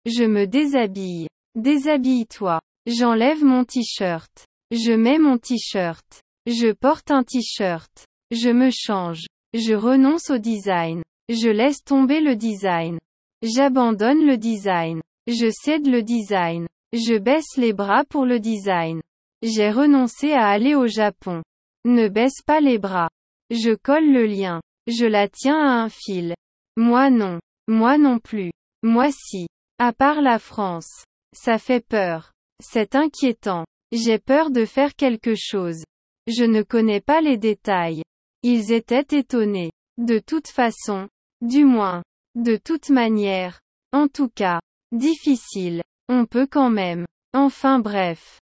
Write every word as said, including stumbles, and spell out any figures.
Je me déshabille. Déshabille-toi. J'enlève mon t-shirt. Je mets mon t-shirt. Je porte un t-shirt. Je me change. Je renonce au design. Je laisse tomber le design. J'abandonne le design. Je cède le design. Je baisse les bras pour le design. J'ai renoncé à aller au Japon. Ne baisse pas les bras. Je colle le lien. Je la tiens à un fil. Moi non. Moi non plus. Moi si. À part la France. Ça fait peur. C'est inquiétant. J'ai peur de faire quelque chose. Je ne connais pas les détails. Ils étaient étonnés. De toute façon. Du moins. De toute manière. En tout cas. Difficile. On peut quand même. Enfin bref.